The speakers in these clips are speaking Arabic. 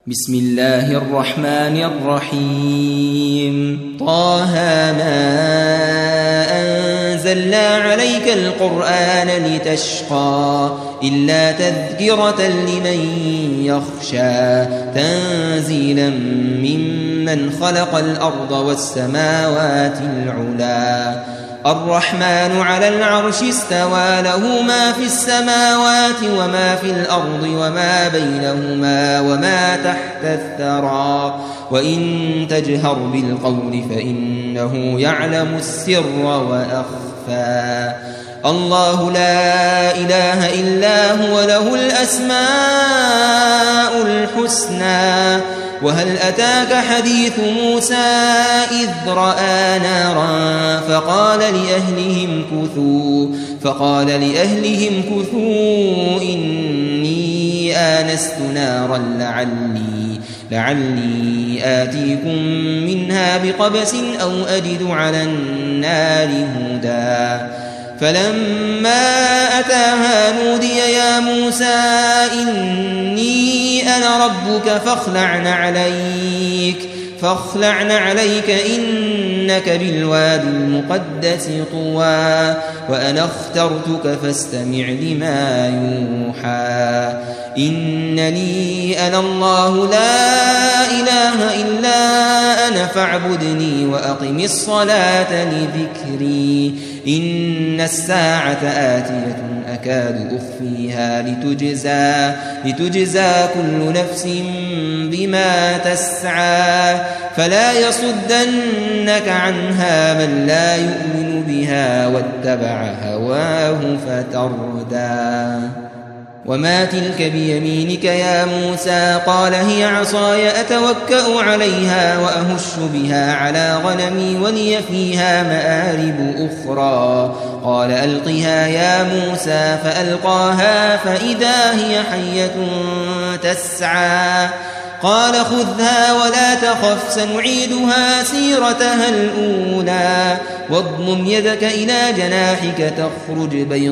بسم الله الرحمن الرحيم طه ما أنزلنا عليك القرآن لتشقى إلا تذكرة لمن يخشى تنزيلا ممن خلق الأرض والسماوات العلا الرحمن على العرش استوى له ما في السماوات وما في الأرض وما بينهما وما تحت الثرى وإن تجهر بالقول فإنه يعلم السر وأخفى الله لا إله إلا هو له الأسماء الحسنى وهل أتاك حديث موسى إذ رأى نارا فقال لأهلهم كثوا إني آنست نارا لعلي آتيكم منها بقبس أو أجد على النار هدى فلما أتاها نودي يا موسى إني أنا ربك فاخلع نعليك إنك بالوادي المقدس طوى وأنا اخترتك فاستمع لما يوحى إنني أنا الله لا إله إلا أنا فاعبدني وأقم الصلاة لذكري إن الساعة آتية أكاد أخفيها لتجزى كل نفس بما تسعى فلا يصدنك عنها من لا يؤمن بها واتبع هواه فتردى وما تلك بيمينك يا موسى قال هي عصاي أتوكأ عليها وأهش بها على غنمي ولي فيها مآرب أخرى قال ألقها يا موسى فألقاها فإذا هي حية تسعى قال خذها ولا تخف سنعيدها سيرتها الأولى واضمم يدك إلى جناحك تخرج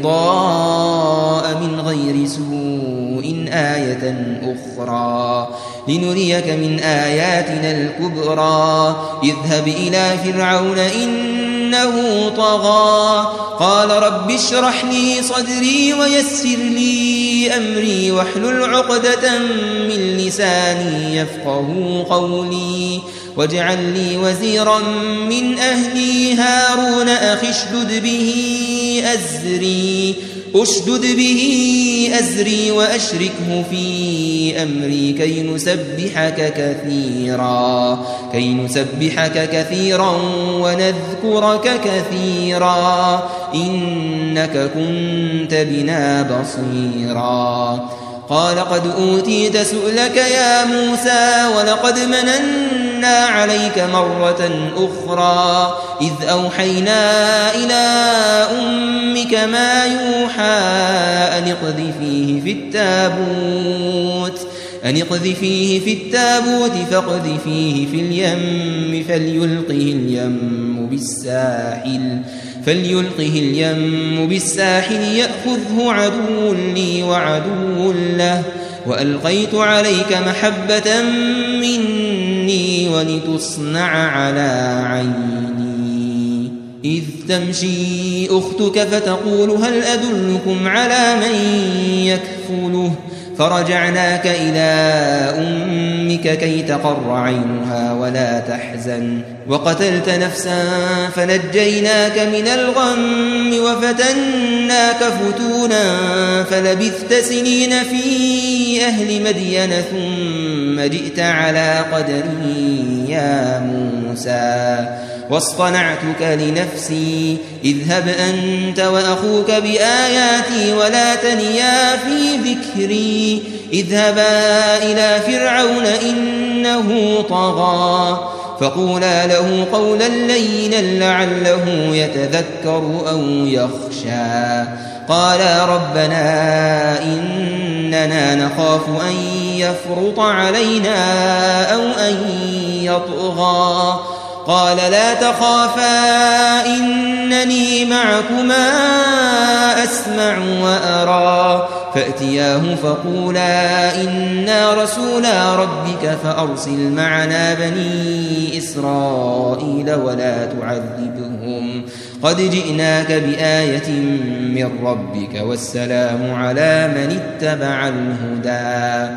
بيضاء من غير سوء آية أخرى لنريك من آياتنا الكبرى اذهب إلى فرعون إنه طغى قال رب اشرح لي صدري ويسر لي أمري واحلل عقدة من لساني يفقه قولي واجعل لي وزيرا من أهلي هارون أخي اشدد به أزري وأشركه في أمري كي نسبحك كثيرا ونذكرك كثيرا إنك كنت بنا بصيرا قال قد أوتيت سؤلك يا موسى ولقد مننا عليك مرة أخرى إذ أوحينا إلى أمك ما يوحى أن اقذفيه في التابوت فاقذفيه في اليم فليلقه اليم بالساحل يأخذه عدو لي وعدو له وألقيت عليك محبة مني ولتصنع على عيني إذ تمشي أختك فتقول هل أدلكم على من يكفله فرجعناك إلى أمك كي تقر عينها ولا تحزن وقتلت نفسا فنجيناك من الغم وفتناك فتونا فلبثت سنين في أهل مدين ثم جئت على قدري يا موسى واصطنعتك لنفسي اذهب أنت وأخوك بآياتي ولا تنيا في ذكري اذهبا إلى فرعون إنه طغى فقولا له قولا لينا لعله يتذكر أو يخشى قالا ربنا إننا نخاف أن يفرط علينا أو أن يطغى قال لا تخافا إنني معكما أسمع وأرى فأتياه فقولا إنا رسولا ربك فأرسل معنا بني إسرائيل ولا تعذبهم قد جئناك بآية من ربك والسلام على من اتبع الهدى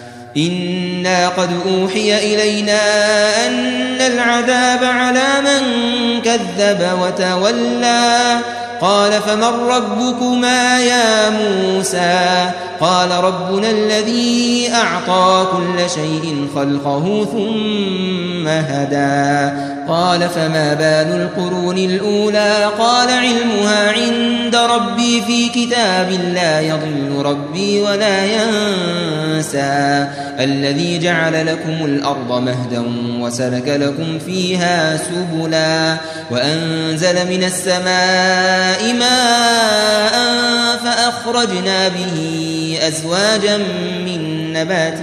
إنا قد أوحي إلينا أن العذاب على من كذب وتولى قال فمن ربكما يا موسى قال ربنا الذي أعطى كل شيء خلقه ثم هدى قال فما بال القرون الأولى قال علمها عند ربي في كتاب لا يضل ربي ولا ينسى الذي جعل لكم الأرض مهدا وسلك لكم فيها سبلا وأنزل من السماء ماء فأخرجنا به أزواجا من نبات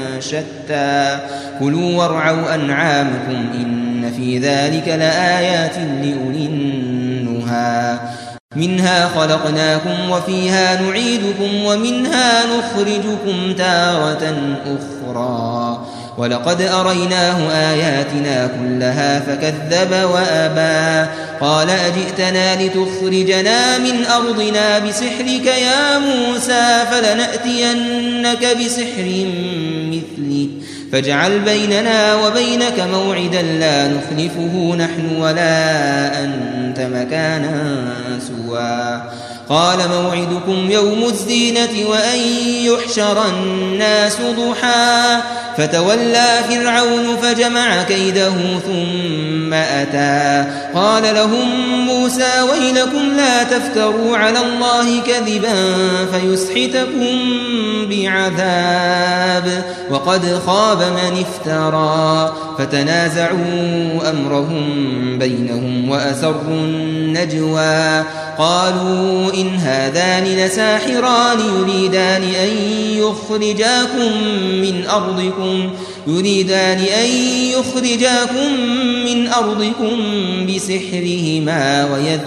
شتى كلوا وارعوا أنعامكم إن في ذلك لآيات لأولي النهى منها خلقناكم وفيها نعيدكم ومنها نخرجكم تارة أخرى ولقد أريناه آياتنا كلها فكذب وأبى قال أجئتنا لتخرجنا من أرضنا بسحرك يا موسى فلنأتينك بسحر مثله فاجعل بيننا وبينك موعدا لا نخلفه نحن ولا أنت مكانا سوى قال موعدكم يوم الزينة وأن يحشر الناس ضحى فتولى فرعون فجمع كيده ثم أتى قال لهم موسى ويلكم لا تفتروا على الله كذبا فيسحتكم بعذاب وقد خاب من افترى فتنازعوا أمرهم بينهم وأسروا النجوى قالوا إن هذان لساحران يريدان أن يخرجاكم من أرضكم بسحرهما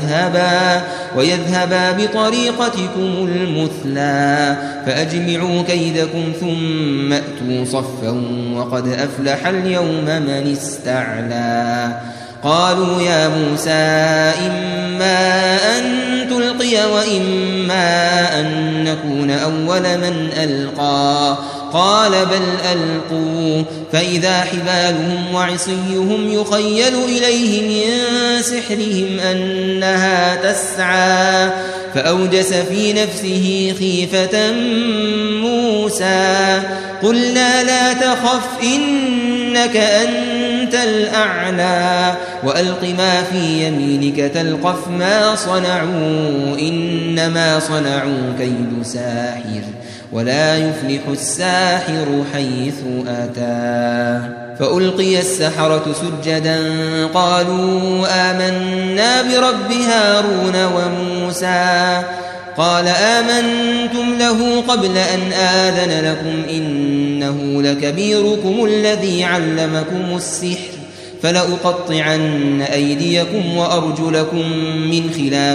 ويذهبا بطريقتكم المثلى فأجمعوا كيدكم ثم أتوا صفا وقد أفلح اليوم من استعلى قالوا يا موسى إما أن تلقي وإما أن نكون أول من ألقى قال بل ألقوا فإذا حبالهم وعصيهم يخيل إليه من سحرهم أنها تسعى فأوجس في نفسه خيفة موسى قلنا لا تخف إنك أنت الأعلى وألق ما في يمينك تلقف ما صنعوا إنما صنعوا كيد ساحر ولا يفلح الساحر حيث أتى فألقي السحرة سجدا قالوا آمنا برب هارون وموسى قال آمنتم له قبل أن آذن لكم إنه لكبيركم الذي علمكم السحر فلأقطعن أيديكم وأرجلكم من خلاف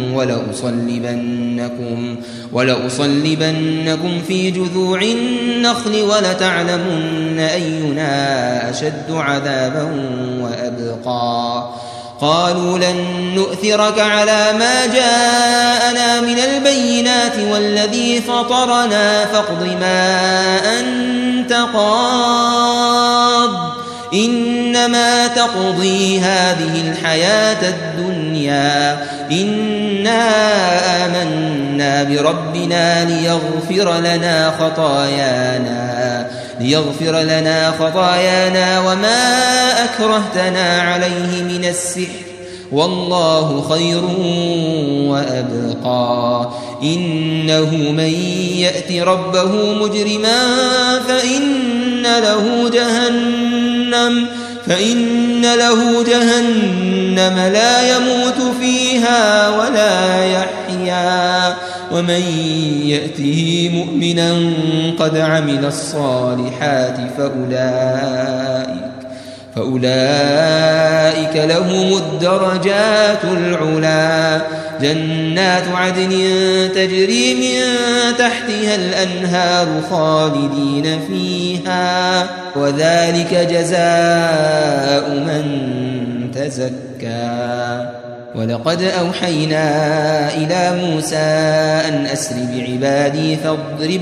ولأصلبنكم في جذوع النخل ولتعلمن أينا أشد عذابا وأبقى قالوا لن نؤثرك على ما جاءنا من البينات والذي فطرنا فاقض ما أنت قاض إنما تقضي هذه الحياة الدنيا إنا آمنا بربنا ليغفر لنا خطايانا وما أكرهتنا عليه من السحر والله خير وأبقى إنه من يأت ربه مجرما فإن له جهنم لا يموت فيها ولا يحيا ومن يأته مؤمنا قد عمل الصالحات فأولئك لهم الدرجات العلا جنات عدن تجري من تحتها الأنهار خالدين فيها وذلك جزاء من تزكى ولقد أوحينا إلى موسى أن أسر بعبادي فاضرب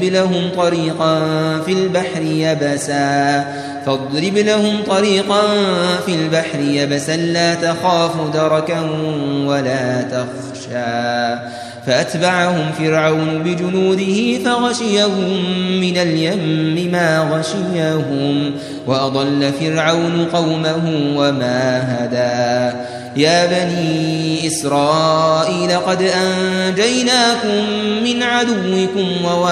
لهم طريقا في البحر يبسا لا تخاف دركا ولا تخشى فأتبعهم فرعون بجنوده فغشيهم من اليم ما غشيهم وأضل فرعون قومه وما هدى يا بني إسرائيل قد أنجيناكم من عدوكم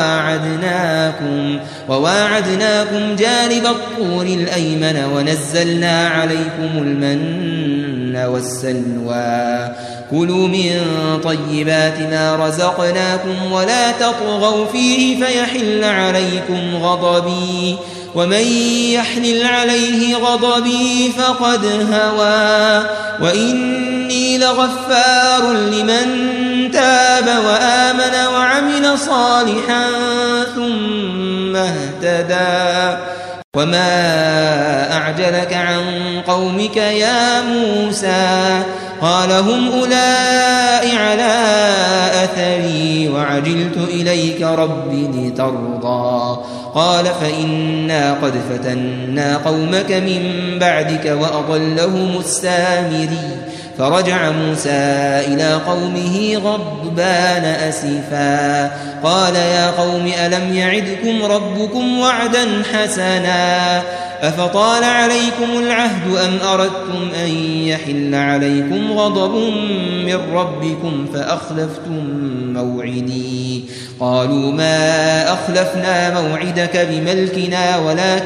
وواعدناكم جانب الطور الأيمن ونزلنا عليكم المن والسلوى كلوا من طيبات ما رزقناكم ولا تطغوا فيه فيحل عليكم غضبي ومن يحلل عليه غضبي فقد هوى وإني لغفار لمن تاب وآمن وعمل صالحا ثم اهتدى وما أعجلك عن قومك يا موسى قال هم أولئك على أثري وعجلت إليك رب لترضى قال فإنا قد فتنا قومك من بعدك وأضلهم السامري فرجع موسى إلى قومه غضبان أسفا قال يا قوم ألم يعدكم ربكم وعدا حسنا أفطال عليكم العهد أم أردتم أن يحل عليكم غضب من ربكم فأخلفتم موعدي قالوا ما أخلفنا موعدك بملكنا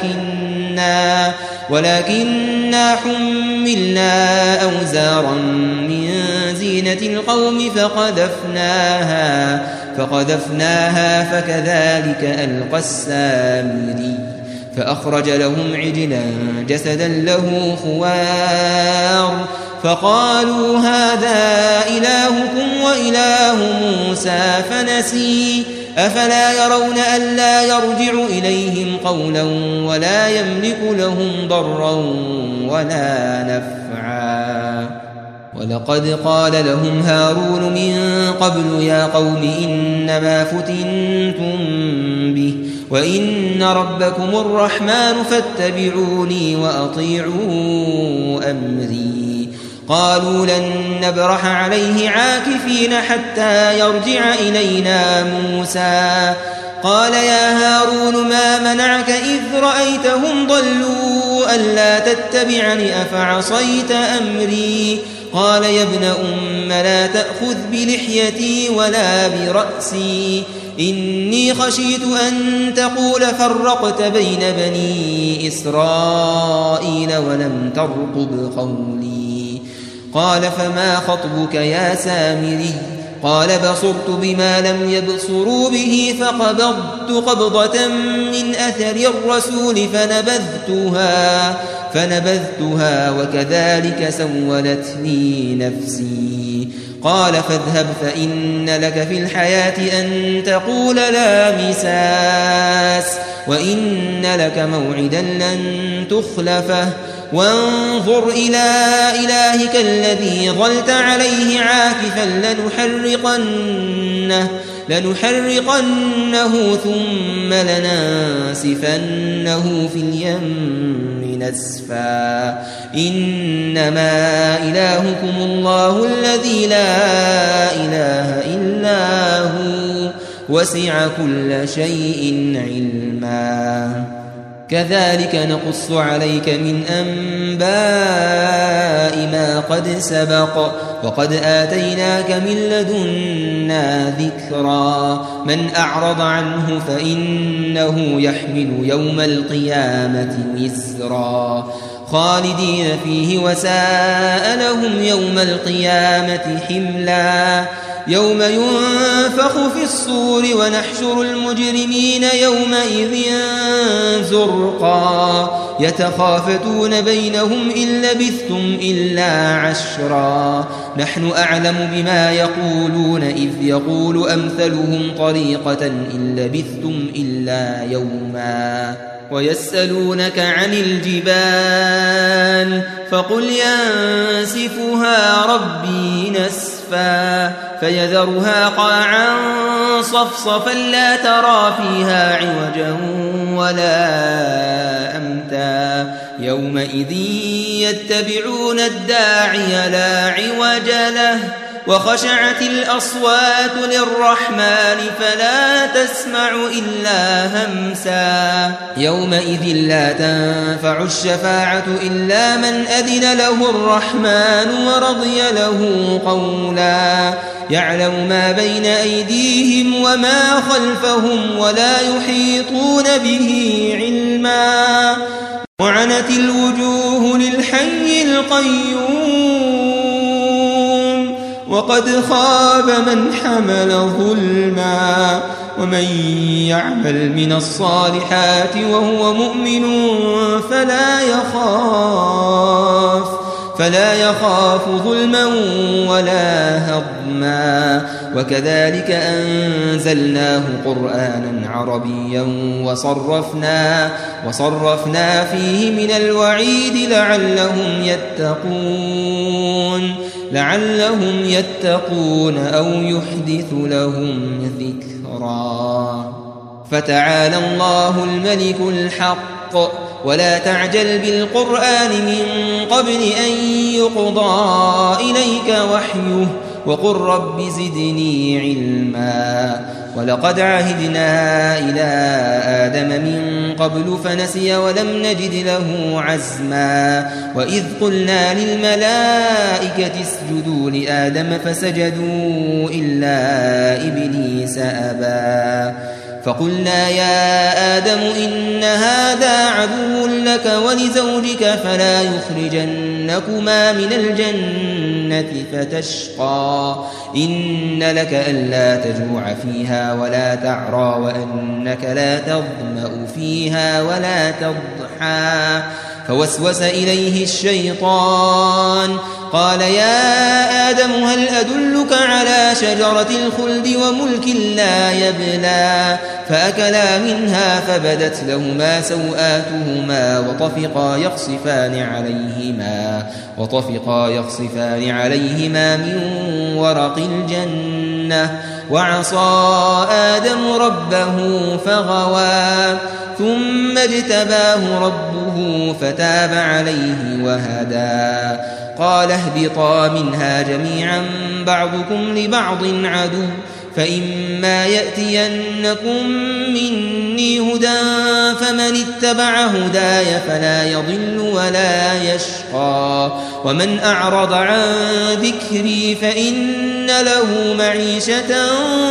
ولكننا حملنا أوزارا من زينة القوم فقذفناها فكذلك ألقى السامري فأخرج لهم عجلا جسدا له خوار فقالوا هذا إلهكم وإله موسى فنسي أفلا يرون ألا يرجع إليهم قولا ولا يملك لهم ضرا ولا نفعا ولقد قال لهم هارون من قبل يا قوم إنما فتنتم به وإن ربكم الرحمن فاتبعوني وأطيعوا أمري قالوا لن نبرح عليه عاكفين حتى يرجع إلينا موسى قال يا هارون ما منعك إذ رأيتهم ضلوا ألا تتبعني أفعصيت أمري قال يا ابن أم لا تأخذ بلحيتي ولا برأسي إني خشيت أن تقول فرقت بين بني إسرائيل ولم ترقب قولي قال فما خطبك يا سامري قال بصرت بما لم يبصروا به فقبضت قبضة من أثر الرسول فنبذتها وكذلك سولت لي نفسي قال فاذهب فإن لك في الحياة أن تقول لا مساس وإن لك موعدا لن تخلفه وانظر إلى إلهك الذي ظلت عليه عاكفا لنحرقنه ثم لننسفنه في اليم نسفا إنما إلهكم الله الذي لا إله إلا هو وسع كل شيء علما كذلك نقص عليك من أنباء ما قد سبق وقد آتيناك من لدنا ذكرا من أعرض عنه فإنه يحمل يوم القيامة وزرا خالدين فيه وساء لهم يوم القيامة حملا يوم ينفخ في الصور ونحشر المجرمين يومئذ زرقا يتخافتون بينهم إن لبثتم إلا عشرا نحن أعلم بما يقولون إذ يقول أمثلهم طريقة إن لبثتم إلا يوما ويسألونك عن الجبال فقل ينسفها ربي نسفا فيذرها قاعا صفصفا لا ترى فيها عوجا ولا أمتا يومئذ يتبعون الداعي لا عوج له وخشعت الأصوات للرحمن فلا تسمع إلا همسا يومئذ لا تنفع الشفاعة إلا من أذن له الرحمن ورضي له قولا يعلم ما بين أيديهم وما خلفهم ولا يحيطون به علما وعنت الوجوه للحي القيوم وقد خاب من حمل ظلما ومن يعمل من الصالحات وهو مؤمن فلا يخاف ظلما ولا هضما وكذلك أنزلناه قرآنا عربيا وصرفنا فيه من الوعيد لعلهم يتقون أو يحدث لهم ذكرا فتعالى الله الملك الحق ولا تعجل بالقرآن من قبل أن يقضى إليك وحيه وقل رب زدني علما ولقد عهدنا إلى آدم من قبل فنسي ولم نجد له عزما وإذ قلنا للملائكة اسجدوا لآدم فسجدوا إلا إبليس أبى فقلنا يا آدم إن هذا عدو لك ولزوجك فلا يخرجنكما من الجنة فتشقى إن لك ألا تجوع فيها ولا تعرى وأنك لا تظمأ فيها ولا تضحى فوسوس إليه الشيطان قال يا آدم هل أدلك على شجرة الخلد وملك لا يبلى فأكلا منها فبدت لهما سوآتهما وطفقا يخصفان عليهما من ورق الجنة وعصى آدم ربه فغوى ثم اجتباه ربه فتاب عليه وهدى قال اهبطا منها جميعا بعضكم لبعض عدو فإما يأتينكم مني هدى فمن اتبع هداي فلا يضل ولا يشقى ومن أعرض عن ذكري فإن له معيشة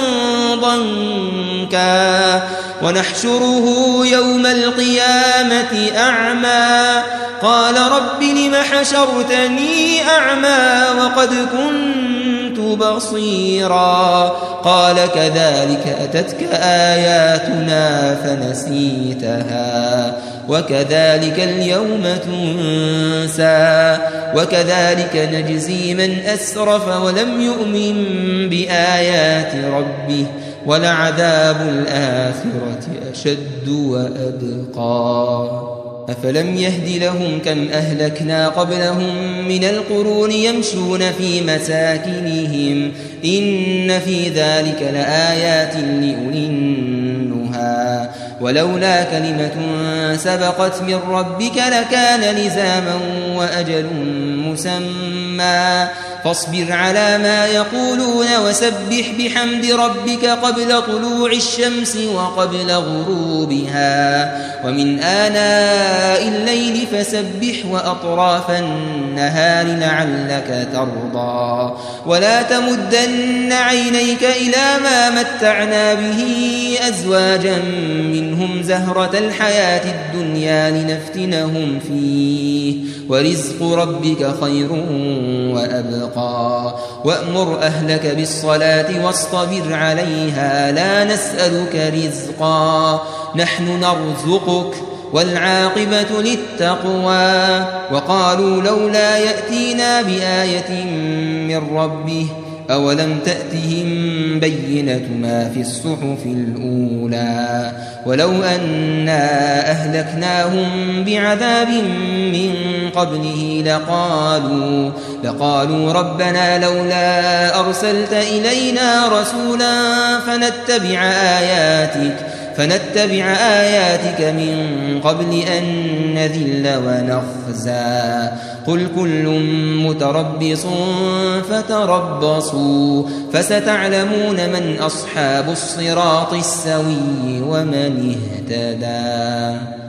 ضنكا ونحشره يوم القيامة أعمى قال رب لم حشرتني أعمى وقد كنت بصيرا قال كذلك أتتك آياتنا فنسيتها وكذلك اليوم تنسى وكذلك نجزي من أسرف ولم يؤمن بآيات ربه ولعذاب الآخرة أشد وأبقى أفلم يهد لهم كم أهلكنا قبلهم من القرون يمشون في مساكنهم إن في ذلك لآيات لأولي النهى ولولا كلمة سبقت من ربك لكان لزاما وأجل مسمى فاصبر على ما يقولون وسبح بحمد ربك قبل طلوع الشمس وقبل غروبها ومن آناء آناء الليل فسبح وأطراف النهار لعلك ترضى ولا تمدن عينيك إلى ما متعنا به أزواجا منهم زهرة الحياة الدنيا لنفتنهم فيه ورزق ربك خير وأبقى وأمر أهلك بالصلاة واصطبر عليها لا نسألك رزقا نحن نرزقك والعاقبة للتقوى وقالوا لولا يأتينا بآية من ربه أولم تأتهم بينة ما في الصحف الأولى ولو أنا أهلكناهم بعذاب من قبله لقالوا ربنا لولا أرسلت إلينا رسولا فنتبع آياتك من قبل أن نذل ونخزى قل كل متربص فتربصوا فستعلمون من أصحاب الصراط السوي ومن اهتدى.